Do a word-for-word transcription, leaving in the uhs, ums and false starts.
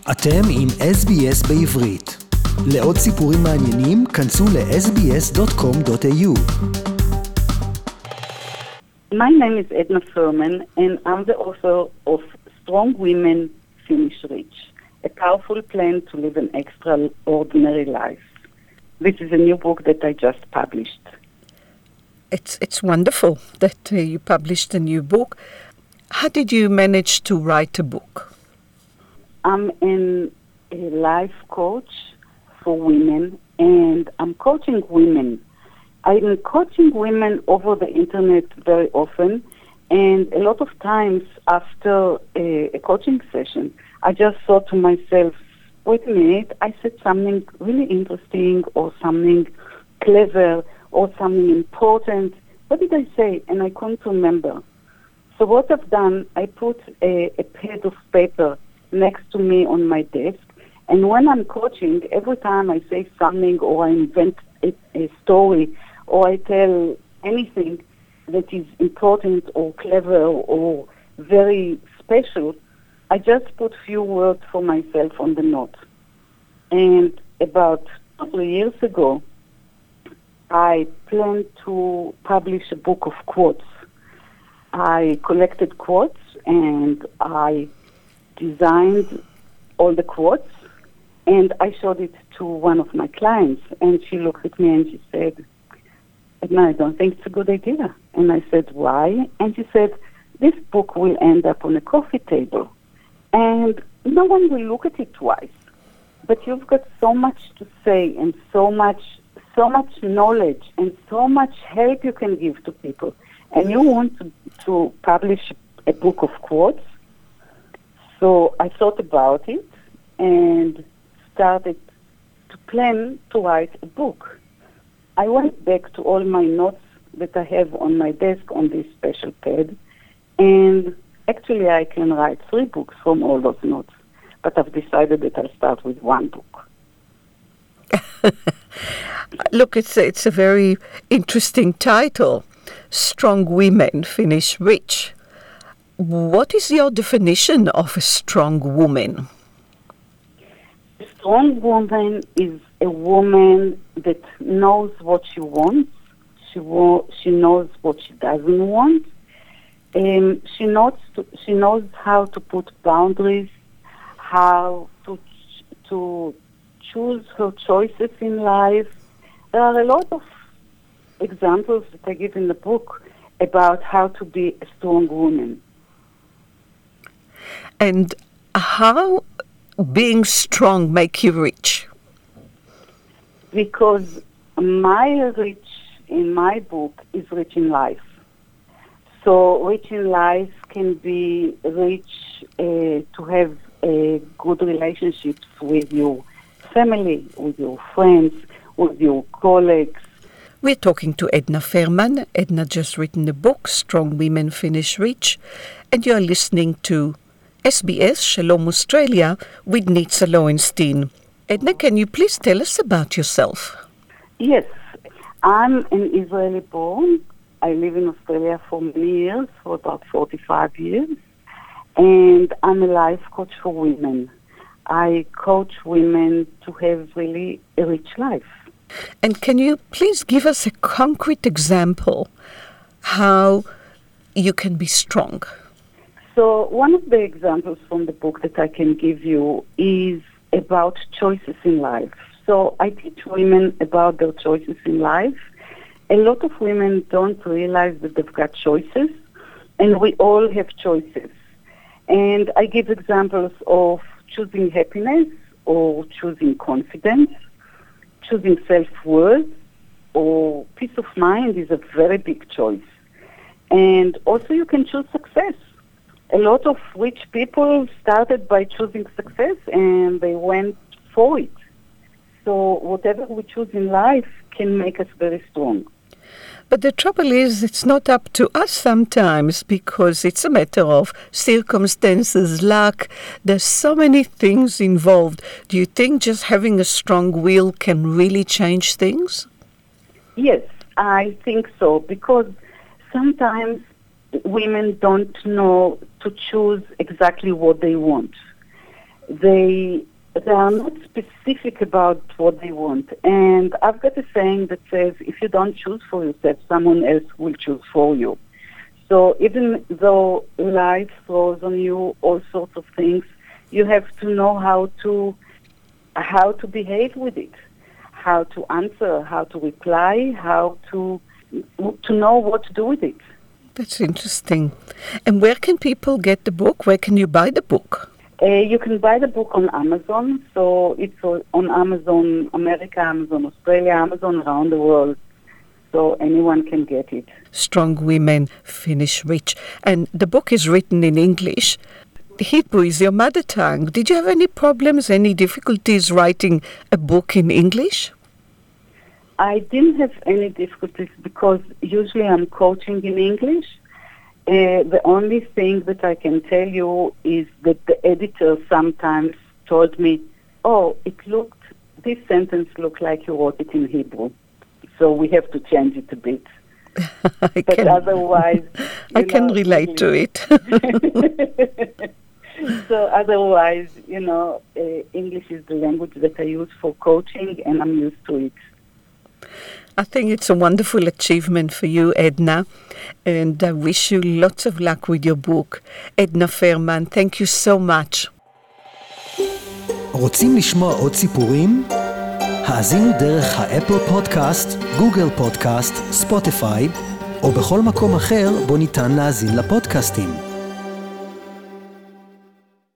אתם עם אס בי אס בעברית. לעוד סיפורים מעניינים, כנסו ל-אס בי אס דוט קום דוט איי יו. My name is Edna Furman, and I'm the author of Strong Women Finish Rich, a powerful plan to live an extraordinary life. This is a new book that I just published. It's it's wonderful that uh, you published a new book. How did you manage to write a book? I'm an, a life coach for women, and I'm coaching women. I'm coaching women over the internet very often, and a lot of times after a, a coaching session, I just thought to myself, wait a minute, I said something really interesting or something clever or something important. What did I say? And I couldn't remember. So what I've done, I put a, a pad of paper next to me on my desk, and when I'm coaching, every time I say something or I invent a, a story or I tell anything that is important or clever or very special, I just put few words for myself on the note. And about three years ago, I planned to publish a book of quotes. I collected quotes and I designed all the quotes, and I showed it to one of my clients, and she looked at me and she said, Edna, I don't think it's a good idea. And I said, why? And she said, this book will end up on a coffee table, and no one will look at it twice. But you've got so much to say and so much so much knowledge and so much help you can give to people, and you want to, to publish a book of quotes. So I thought about it and started to plan to write a book. I went back to all my notes that I have on my desk on this special pad, and actually I can write three books from all those notes, but I've decided that I'll start with one book. Look, it's a, it's a very interesting title, Strong Women Finish Rich. What is your definition of a strong woman? A strong woman is a woman that knows what she wants. She wa- she knows what she doesn't want. Um, she knows to, she knows how to put boundaries, how to ch- to choose her choices in life. There are a lot of examples that I give in the book about how to be a strong woman. And how being strong make you rich? Because my rich in my book is rich in life. So rich in life can be rich uh, to have uh, good relationships with your family, with your friends, with your colleagues. We're talking to Edna Furman. Edna just written a book, Strong Women Finish Rich, and you're listening to S B S Shalom Australia with Nitza Lowenstein. Edna, can you please tell us about yourself? Yes, I'm an Israeli born. I live in Australia for many years, for about forty-five years, and I'm a life coach for women. I coach women to have really a rich life. And can you please give us a concrete example how you can be strong? So one of the examples from the book that I can give you is about choices in life. So I teach women about their choices in life. A lot of women don't realize that they've got choices, and we all have choices. And I give examples of choosing happiness or choosing confidence, choosing self-worth or peace of mind is a very big choice. And also you can choose success. A lot of rich people started by choosing success and they went for it. So whatever we choose in life can make us very strong. But the trouble is, it's not up to us sometimes because it's a matter of circumstances, luck. There's so many things involved. Do you think just having a strong will can really change things? Yes, I think so, because sometimes women don't know to choose exactly what they want. they they are not specific about what they want. And I've got a saying that says, if you don't choose for yourself, someone else will choose for you. So even though life throws on you all sorts of things, you have to know how to how to behave with it, how to answer, how to reply, how to to know what to do with it. That's interesting. And where can people get the book? Where can you buy the book? Uh, you can buy the book on Amazon. So it's on Amazon America, Amazon Australia, Amazon around the world. So anyone can get it. Strong Women Finish Rich. And the book is written in English. Hebrew is your mother tongue. Did you have any problems, any difficulties writing a book in English? I didn't have any difficulties because usually I'm coaching in English. Uh, the only thing that I can tell you is that the editor sometimes told me, oh, it looked, this sentence looked like you wrote it in Hebrew. So we have to change it a bit. I but can, otherwise... I can know, relate to it. So otherwise, you know, uh, English is the language that I use for coaching, and I'm used to it. I think it's a wonderful achievement for you, Edna, and I wish you lots of luck with your book. Edna Fairman, thank you so much. רוצים לשמוע עוד סיפורים? האזינו דרך האפל פודקאסט, גוגל פודקאסט, ספוטיפיי, או בכל מקום אחר בו ניתן להאזין לפודקאסטים.